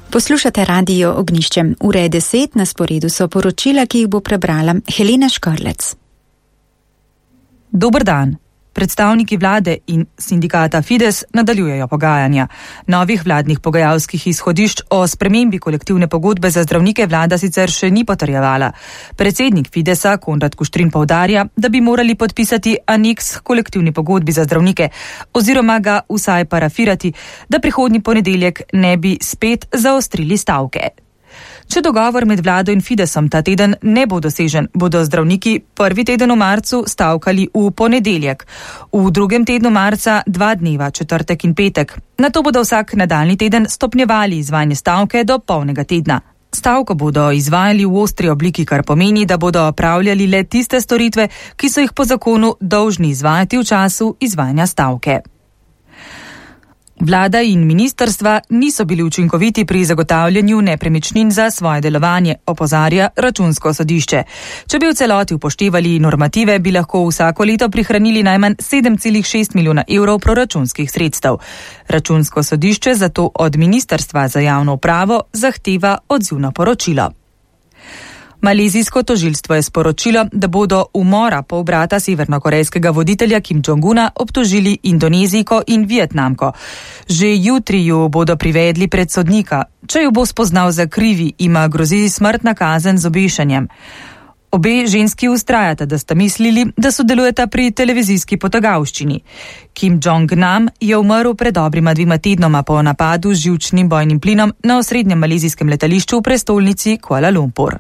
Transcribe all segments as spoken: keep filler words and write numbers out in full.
Poslušate Radio Ognjišče. Ure je deset, na sporedu so poročila, ki jih bo prebrala Helena Škrlec. Dober dan. Predstavniki vlade in sindikata Fides nadaljujejo pogajanja. Novih vladnih pogajalskih izhodišč o spremembi kolektivne pogodbe za zdravnike vlada sicer še ni potrjevala. Predsednik Fidesa Konrad Kuštrin poudarja, da bi morali podpisati aneks kolektivni pogodbi za zdravnike oziroma ga vsaj parafirati, da prihodnji ponedeljek ne bi spet zaostrili stavke. Če dogovor med vlado in Fidesom ta teden ne bo dosežen, bodo zdravniki prvi teden v marcu stavkali v ponedeljek, v drugem tednu marca dva dneva, četrtek in petek. Nato bodo vsak nadaljni teden stopnjevali izvajanje stavke do polnega tedna. Stavko bodo izvajali v ostri obliki, kar pomeni, da bodo opravljali le tiste storitve, ki so jih po zakonu dolžni izvajati v času izvajanja stavke. Vlada in ministrstva niso bili učinkoviti pri zagotavljanju nepremičnin za svoje delovanje, opozarja Računsko sodišče. Če bi v celoti upoštevali normative, bi lahko vsako leto prihranili najmanj sedem celih šest milijona evrov proračunskih sredstev. Računsko sodišče zato od Ministrstva za javno upravo zahteva odzivno poročilo. Malezijsko tožilstvo je sporočilo, da bodo umora pol brata severnokorejskega voditelja Kim Jong-una obtožili Indonezijko in Vietnamko. Že jutri ju bodo privedli pred sodnika. Če ju bo spoznal za krivi, ima grozi smrtna kazen z obešanjem. Obe ženski ustrajata, da sta mislili, da sodelujeta pri televizijski potagavščini. Kim Jong-nam je umrl pred dobrima dvima tednoma po napadu z živčnim bojnim plinom na osrednjem malezijskem letališču v prestolnici Kuala Lumpur.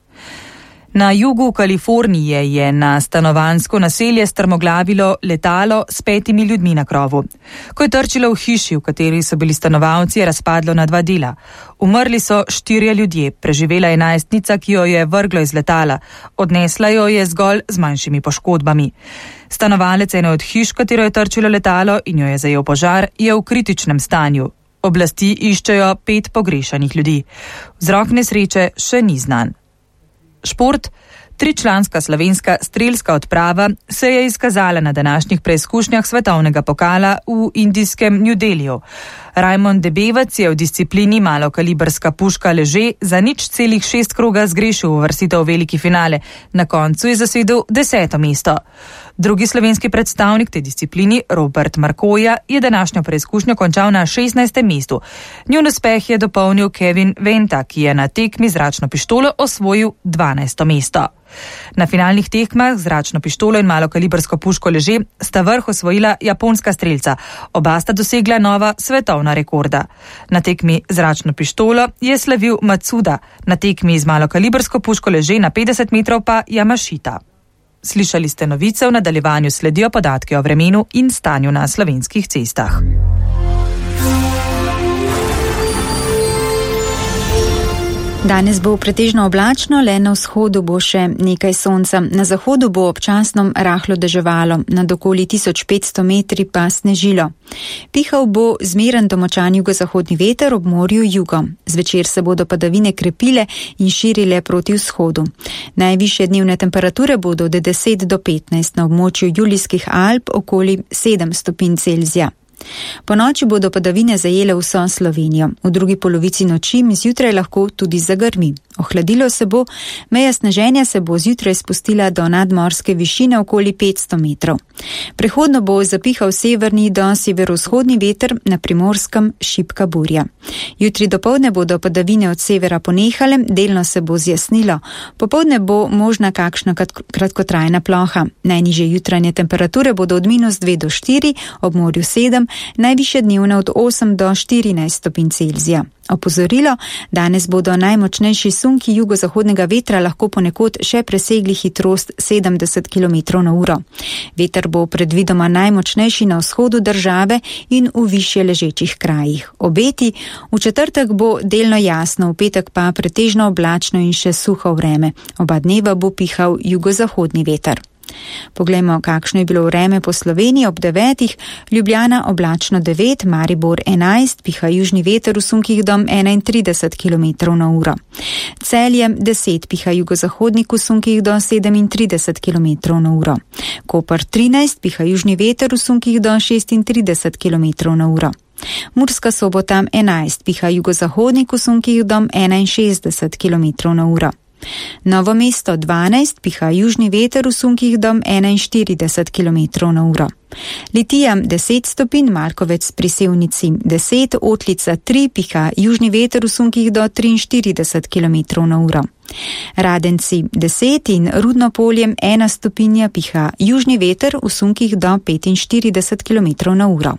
Na jugu Kalifornije je na stanovanjsko naselje strmoglavilo letalo s petimi ljudmi na krovu. Ko je trčilo v hiši, v kateri so bili stanovalci, je razpadlo na dva dela. Umrli so štirje ljudje, preživela je najstnica, ki jo je vrglo iz letala. Odnesla jo je zgolj z manjšimi poškodbami. Stanovalec ene od hiš, v katero je trčilo letalo in jo je zajel požar, je v kritičnem stanju. Oblasti iščejo pet pogrešanih ljudi. Vzrok nesreče še ni znan. Šport. Tričlanska slovenska strelska odprava se je izkazala na današnjih preizkušnjah svetovnega pokala v indijskem New Delhiju. Rajmond Debevec je v disciplini malokalibrska puška leže za nič celih šest kroga zgrešil v vrstitev v veliki finale. Na koncu je zasedel deseto mesto. Drugi slovenski predstavnik te disciplini, Robert Markoja, je današnjo preizkušnjo končal na šestnajstem mestu. Njun uspeh je dopolnil Kevin Venta, ki je na tekmi zračno pištolo osvojil dvanajsto mesto. Na finalnih tekmah zračno pištolo in malokalibrsko puško leže sta vrh osvojila japonska strelca. Oba sta dosegla nova svetovna rekorda. Na tekmi zračno pištolo je slavil Matsuda, na tekmi z malokalibrsko puško leže na petdeset metrov pa Yamashita. Slišali ste novice, v nadaljevanju sledijo podatki o vremenu in stanju na slovenskih cestah. Danes bo pretežno oblačno, le na vzhodu bo še nekaj sonca. Na zahodu bo občasno rahlo deževalo, nad okoli tisoč petsto metri pa snežilo. Pihal bo zmeren domočan jugozahodni veter, ob morju jugo. Zvečer se bodo padavine krepile in širile proti vzhodu. Najvišje dnevne temperature bodo od deset do petnajst, na območju Julijskih Alp okoli sedem stopinj Celzija. Po noči bodo padavine zajele vso Slovenijo. V drugi polovici noči zjutraj lahko tudi zagrmi. Ohladilo se bo, meja sneženja se bo zjutraj spustila do nadmorske višine okoli petsto metrov. Prehodno bo zapihal severni do severovzhodni veter, na Primorskem šibka burja. Jutri dopoldne bodo padavine od severa ponehale, delno se bo zjasnilo. Popoldne bo možna kakšna kratkotrajna ploha. Najnižje jutranje temperature bodo od minus dve do štiri, ob morju sedem, najvišje dnevne od osem do štirinajst stopinj Celzija. Opozorilo, danes bodo najmočnejši sunki jugozahodnega vetra lahko ponekod še presegli hitrost sedemdeset kilometrov na uro. Veter bo predvidoma najmočnejši na vzhodu države in v višje ležečih krajih. Obeti, v četrtek bo delno jasno, v petek pa pretežno oblačno in še suho vreme. Oba dneva bo pihal jugozahodni veter. Poglejmo, kakšno je bilo vreme po Sloveniji ob devetih. Ljubljana oblačno devet, Maribor enajst, piha južni veter v sunkih do enaintrideset kilometrov na uro. Celje deset, piha jugozahodnik v sunkih do sedemintrideset kilometrov na uro. Koper trinajst, piha južni veter v sunkih do šestintrideset kilometrov na uro. Murska Sobota enajst, piha jugozahodnik v sunkih do enainšestdeset kilometrov na uro. Novo mesto dvanajst, piha južni veter v sunkih do enainštirideset kilometrov na uro. Litija deset stopinj, Markovec pri Sevnici deset, Otlica tri, piha južni veter v sunkih do triinštirideset kilometrov na uro. Radenci deset in Rudno Polje ena stopinja, piha južni veter v sunkih do petinštirideset kilometrov na uro.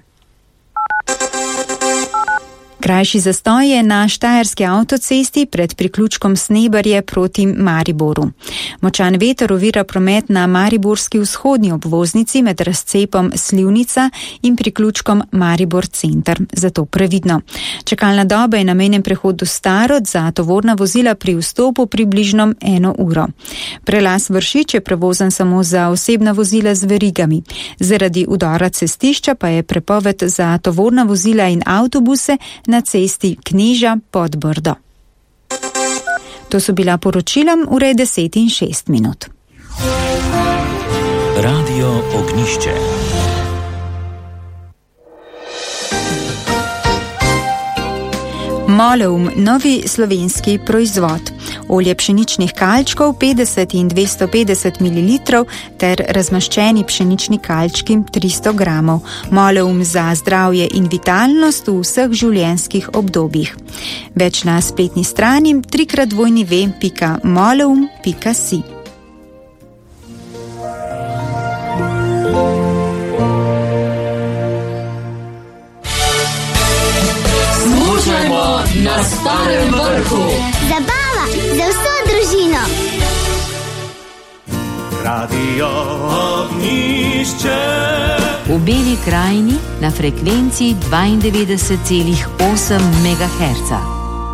Krajši zastoj je na štajerski avtocesti pred priključkom Snebarje proti Mariboru. Močan veter ovira promet na mariborski vzhodni obvoznici med razcepom Slivnica in priključkom Maribor center, zato previdno. Čakalna doba je na mejnem prehodu Starod za tovorna vozila pri vstopu približno eno uro. Prelaz Vršič je prevozen samo za osebna vozila z verigami. Zaradi udora cestišča pa je prepoved za tovorna vozila in avtobuse na cesti Kneža pod Brdo. To so bila poročila, ura je deset in šest minut. Radio Ognjišče. Moleum, novi slovenski proizvod. Olje pšeničnih kalčkov petdeset in dvesto petdeset mililitrov ter razmaščeni pšenični kalčki tristo gramov. Moleum za zdravje in vitalnost v vseh življenjskih obdobjih. Več na spletni strani trikrat dvojni ve pika moleum pika si. Na Starem vrhu. Zabava za vso družino. Radio Ognjišče. V Beli krajini na frekvenci dvaindevetdeset celih osem megaherca.